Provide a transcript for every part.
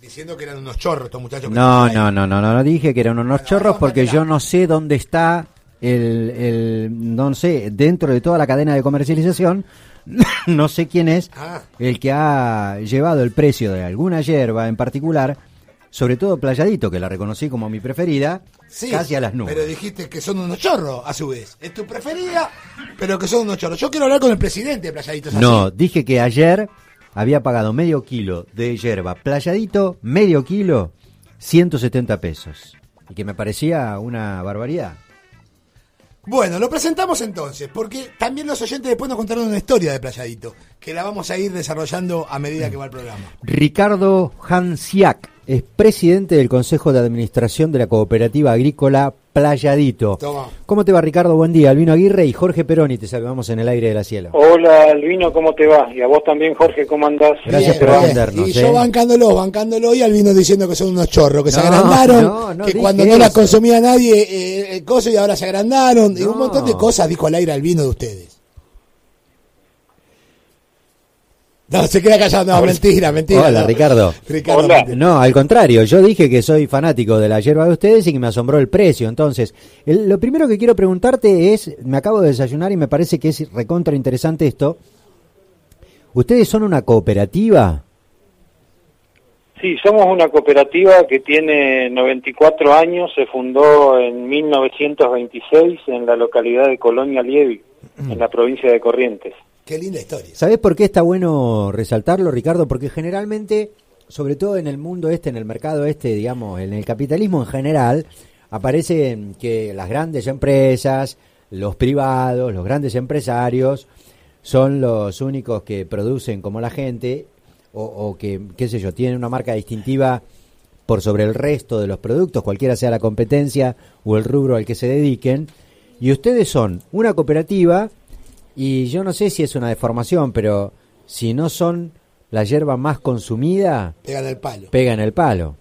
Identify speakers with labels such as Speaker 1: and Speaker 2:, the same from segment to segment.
Speaker 1: Diciendo que eran unos chorros estos muchachos.
Speaker 2: No dije que eran unos chorros porque yo no sé dónde está no sé, dentro de toda la cadena de comercialización, no sé quién es el que ha llevado el precio de alguna yerba en particular, sobre todo Playadito, que la reconocí como mi preferida, casi a las nubes.
Speaker 1: Pero dijiste que son unos chorros, a su vez. Es tu preferida, pero que son unos chorros. Yo quiero hablar con el presidente de Playadito.
Speaker 2: No, dije que ayer había pagado medio kilo de yerba Playadito, medio kilo, 170 pesos. Y que me parecía una barbaridad.
Speaker 1: Bueno, lo presentamos entonces, porque también los oyentes después nos contaron una historia de Playadito, que la vamos a ir desarrollando a medida que va el programa.
Speaker 2: Ricardo Hansiak es presidente del Consejo de Administración de la Cooperativa Agrícola Playadito.
Speaker 1: Toma.
Speaker 2: ¿Cómo te va, Ricardo? Buen día. Albino Aguirre y Jorge Peroni, te saludamos en el aire de la cielo.
Speaker 3: Hola, Albino, ¿cómo te va? Y a vos también, Jorge, ¿cómo andás?
Speaker 2: Gracias por atendernos.
Speaker 1: Y yo bancándolo, y Albino diciendo que son unos chorros, que se agrandaron, que cuando no las consumía nadie, cosas y ahora se agrandaron, y un montón de cosas dijo al aire Albino de ustedes. No, se queda callado, no, mentira.
Speaker 2: Hola,
Speaker 1: no.
Speaker 2: Ricardo.
Speaker 3: Hola.
Speaker 2: No, al contrario, yo dije que soy fanático de la yerba de ustedes y que me asombró el precio. Entonces, lo primero que quiero preguntarte es, me acabo de desayunar y me parece que es recontra interesante esto. ¿Ustedes son una cooperativa?
Speaker 3: Sí, somos una cooperativa que tiene 94 años, se fundó en 1926 en la localidad de Colonia Lievi, en la provincia de Corrientes.
Speaker 1: Qué linda historia.
Speaker 2: ¿Sabés por qué está bueno resaltarlo, Ricardo? Porque generalmente, sobre todo en el mundo en el mercado digamos, en el capitalismo en general, aparecen que las grandes empresas, los privados, los grandes empresarios, son los únicos que producen como la gente, o que, qué sé yo, tienen una marca distintiva por sobre el resto de los productos, cualquiera sea la competencia o el rubro al que se dediquen, y ustedes son una cooperativa. Y yo no sé si es una deformación, pero si no son la yerba más consumida, pegan el palo.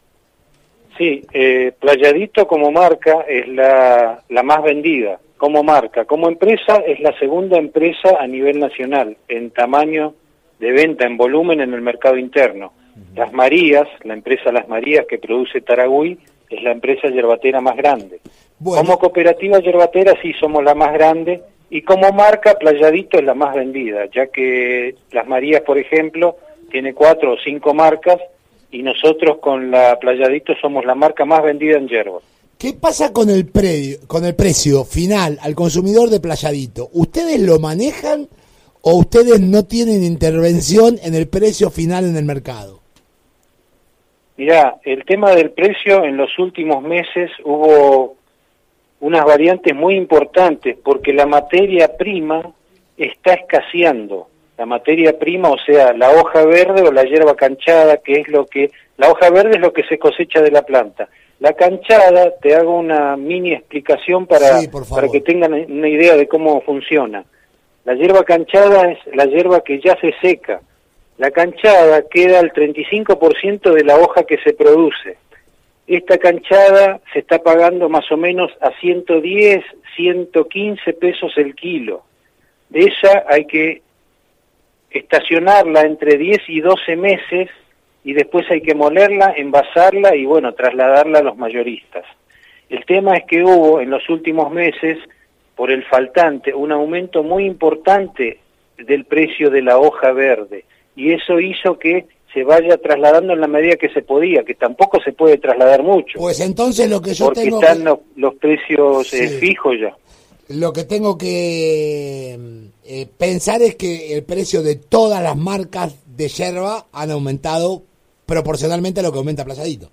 Speaker 3: Sí, Playadito como marca es la más vendida, como marca. Como empresa es la segunda empresa a nivel nacional, en tamaño de venta, en volumen en el mercado interno. Las Marías, la empresa Las Marías que produce Taragüí, es la empresa yerbatera más grande. Bueno. Como cooperativa yerbatera sí somos la más grande. Y como marca, Playadito es la más vendida, ya que Las Marías, por ejemplo, tiene 4 o 5 marcas, y nosotros con la Playadito somos la marca más vendida en yerba.
Speaker 1: ¿Qué pasa con el precio final al consumidor de Playadito? ¿Ustedes lo manejan o ustedes no tienen intervención en el precio final en el mercado?
Speaker 3: Mirá, el tema del precio en los últimos meses hubo unas variantes muy importantes, porque la materia prima está escaseando. La materia prima, o sea, la hoja verde o la hierba canchada, la hoja verde es lo que se cosecha de la planta. La canchada, te hago una mini explicación para que tengan una idea de cómo funciona. La hierba canchada es la hierba que ya se seca. La canchada queda al 35% de la hoja que se produce. Esta canchada se está pagando más o menos a 110, 115 pesos el kilo. De ella hay que estacionarla entre 10 y 12 meses y después hay que molerla, envasarla y bueno, trasladarla a los mayoristas. El tema es que hubo en los últimos meses, por el faltante, un aumento muy importante del precio de la hoja verde, y eso hizo que se vaya trasladando en la medida que se podía, que tampoco se puede trasladar mucho.
Speaker 1: Pues entonces lo que yo tengo...
Speaker 3: Porque están los precios fijos ya.
Speaker 1: Lo que tengo que pensar es que el precio de todas las marcas de yerba han aumentado proporcionalmente a lo que aumenta Playadito.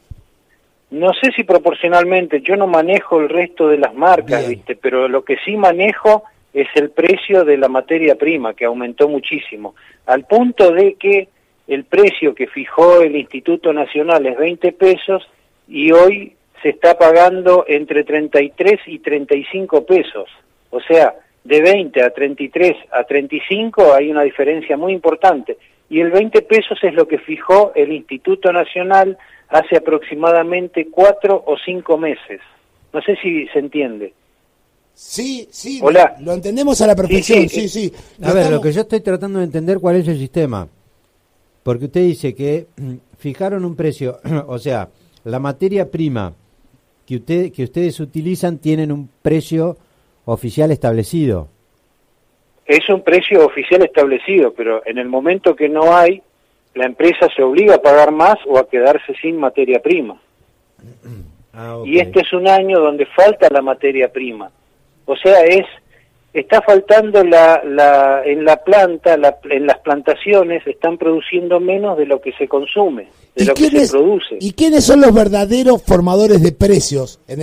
Speaker 3: No sé si proporcionalmente, yo no manejo el resto de las marcas, ¿viste? Pero lo que sí manejo es el precio de la materia prima, que aumentó muchísimo, al punto de que el precio que fijó el Instituto Nacional es 20 pesos y hoy se está pagando entre 33 y 35 pesos. O sea, de 20 a 33 a 35 hay una diferencia muy importante. Y el 20 pesos es lo que fijó el Instituto Nacional hace aproximadamente 4 o 5 meses. No sé si se entiende.
Speaker 1: Sí,
Speaker 3: Hola.
Speaker 1: Lo entendemos a la perfección, sí.
Speaker 2: A ver, lo que yo estoy tratando de entender, ¿cuál es el sistema? Porque usted dice que fijaron un precio, o sea, la materia prima que ustedes utilizan tienen un precio oficial establecido.
Speaker 3: Es un precio oficial establecido, pero en el momento que no hay, la empresa se obliga a pagar más o a quedarse sin materia prima.
Speaker 2: Okay.
Speaker 3: Y este es un año donde falta la materia prima. O sea, está faltando en la planta, en las plantaciones están produciendo menos de lo que se consume, de lo que se produce.
Speaker 1: ¿Y quiénes son los verdaderos formadores de precios en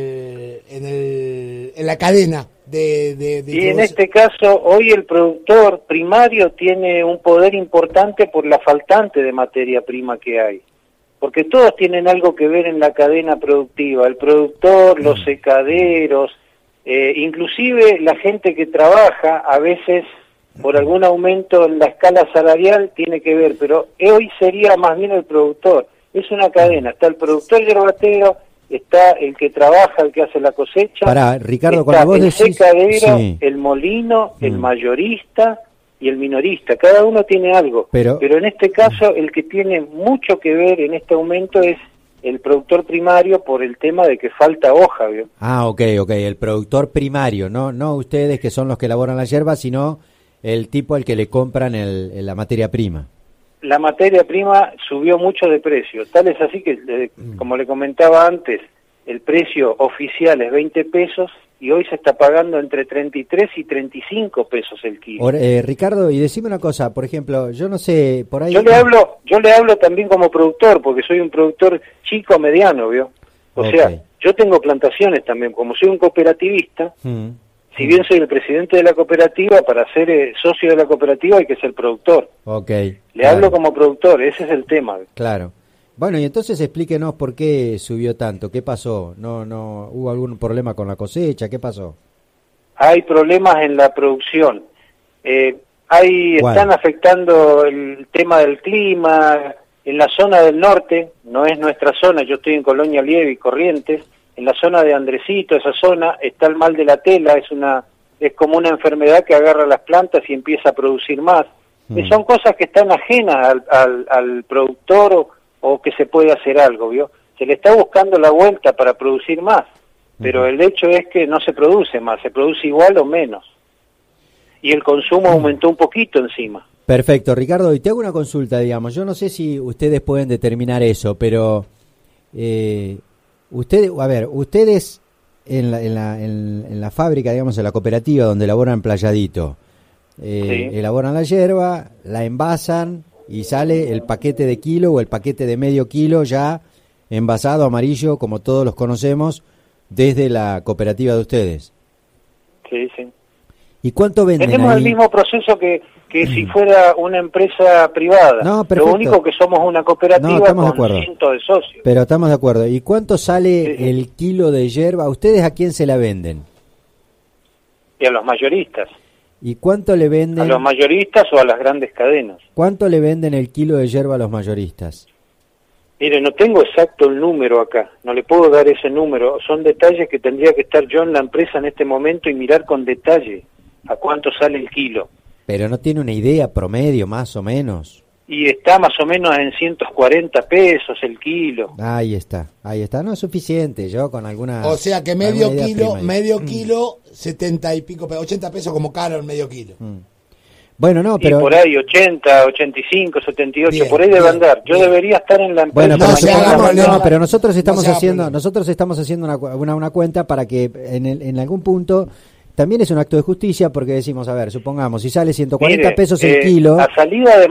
Speaker 1: la cadena
Speaker 3: y en este caso, hoy el productor primario tiene un poder importante por la faltante de materia prima que hay. Porque todos tienen algo que ver en la cadena productiva, el productor, los secaderos, inclusive la gente que trabaja, a veces por algún aumento en la escala salarial tiene que ver, pero hoy sería más bien el productor. Es una cadena, está el productor yerbatero, está el que trabaja, el que hace la cosecha,
Speaker 2: Pará, Ricardo,
Speaker 3: está
Speaker 2: cuando vos
Speaker 3: el
Speaker 2: decís,
Speaker 3: secadero,
Speaker 2: sí,
Speaker 3: el molino, el mayorista y el minorista. Cada uno tiene algo, pero en este caso el que tiene mucho que ver en este aumento es el productor primario por el tema de que falta hoja, ¿vio?
Speaker 2: Ah, ok, el productor primario, no ustedes que son los que elaboran la yerba, sino el tipo al que le compran la materia prima.
Speaker 3: La materia prima subió mucho de precio, tal es así que, como le comentaba antes, el precio oficial es 20 pesos y hoy se está pagando entre 33 y 35 pesos el kilo.
Speaker 2: Ahora, Ricardo, y decime una cosa, por ejemplo, yo no sé, por ahí...
Speaker 3: Yo le hablo también como productor, porque soy un productor chico mediano, ¿vio? O sea, yo tengo plantaciones también, como soy un cooperativista, si bien soy el presidente de la cooperativa, para ser socio de la cooperativa hay que ser productor. Le hablo como productor, ese es el tema.
Speaker 2: Claro. Bueno, y entonces explíquenos por qué subió tanto, qué pasó, no hubo algún problema con la cosecha, qué pasó.
Speaker 3: Hay problemas en la producción, están afectando el tema del clima, en la zona del norte, no es nuestra zona, yo estoy en Colonia Lieve y Corrientes, en la zona de Andresito, esa zona, está el mal de la tela, es como una enfermedad que agarra las plantas y empieza a producir más. Son cosas que están ajenas al productor o que se puede hacer algo, ¿vio? Se le está buscando la vuelta para producir más, pero el hecho es que no se produce más, se produce igual o menos. Y el consumo aumentó un poquito encima.
Speaker 2: Perfecto, Ricardo, y te hago una consulta, digamos, yo no sé si ustedes pueden determinar eso, pero ustedes en la fábrica, digamos, en la cooperativa donde elaboran Playadito, elaboran la yerba, la envasan y sale el paquete de kilo o el paquete de medio kilo ya envasado amarillo, como todos los conocemos, desde la cooperativa de ustedes.
Speaker 3: Sí.
Speaker 2: ¿Y cuánto venden
Speaker 3: Tenemos
Speaker 2: ahí?
Speaker 3: el mismo proceso que si fuera una empresa privada.
Speaker 2: No, perfecto.
Speaker 3: Lo único que somos una cooperativa con cientos de socios.
Speaker 2: Pero estamos de acuerdo. ¿Y cuánto sale el kilo de yerba? ¿Ustedes a quién se la venden?
Speaker 3: Y a los mayoristas.
Speaker 2: ¿Y cuánto le venden?
Speaker 3: A los mayoristas o a las grandes cadenas.
Speaker 2: ¿Cuánto le venden el kilo de yerba a los mayoristas?
Speaker 3: Mire, no tengo exacto el número acá, no le puedo dar ese número. Son detalles que tendría que estar yo en la empresa en este momento y mirar con detalle a cuánto sale el kilo.
Speaker 2: Pero no tiene una idea promedio, más o menos.
Speaker 3: Y está más o menos en 140 pesos el kilo.
Speaker 2: Ahí está, no es suficiente, yo con alguna...
Speaker 1: O sea que medio kilo, 70 y pico, 80 pesos como caro el medio kilo.
Speaker 2: Bueno, no, pero...
Speaker 3: Y por ahí 80, 85, 78,
Speaker 1: bien,
Speaker 3: por ahí debe andar. Yo debería estar en la empresa.
Speaker 2: Bueno, pero nosotros estamos haciendo una cuenta para que en algún punto... También es un acto de justicia porque decimos, a ver, supongamos, si sale 140 pesos el kilo...
Speaker 3: A salida de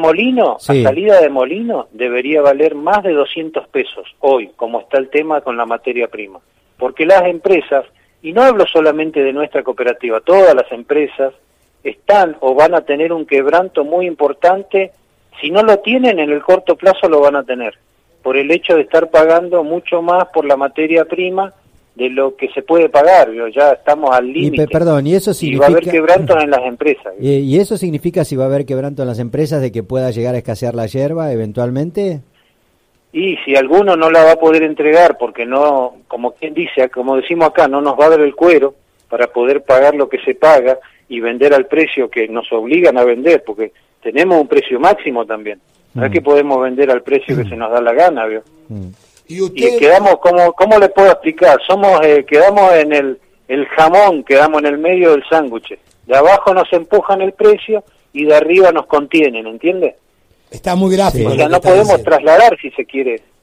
Speaker 3: molino debería valer más de 200 pesos hoy, como está el tema con la materia prima. Porque las empresas, y no hablo solamente de nuestra cooperativa, todas las empresas están o van a tener un quebranto muy importante. Si no lo tienen, en el corto plazo lo van a tener, por el hecho de estar pagando mucho más por la materia prima de lo que se puede pagar, ya estamos al límite.
Speaker 2: Perdón, y eso significa...
Speaker 3: Y va a haber quebranto en las empresas.
Speaker 2: ¿Y eso significa, si va a haber quebranto en las empresas, de que pueda llegar a escasear la yerba eventualmente?
Speaker 3: Y si alguno no la va a poder entregar, porque no, como quien dice, como decimos acá, no nos va a dar el cuero para poder pagar lo que se paga y vender al precio que nos obligan a vender, porque tenemos un precio máximo también. No es que podemos vender al precio que se nos da la gana, ¿vio?
Speaker 1: Y usted...
Speaker 3: Y quedamos, ¿cómo le puedo explicar? Quedamos en el jamón, quedamos en el medio del sándwich. De abajo nos empujan el precio y de arriba nos contienen, ¿entiende?
Speaker 1: Está muy gráfico.
Speaker 3: O
Speaker 1: lo
Speaker 3: sea,
Speaker 1: que
Speaker 3: no
Speaker 1: está
Speaker 3: podemos
Speaker 1: diciendo.
Speaker 3: trasladar, si se quiere,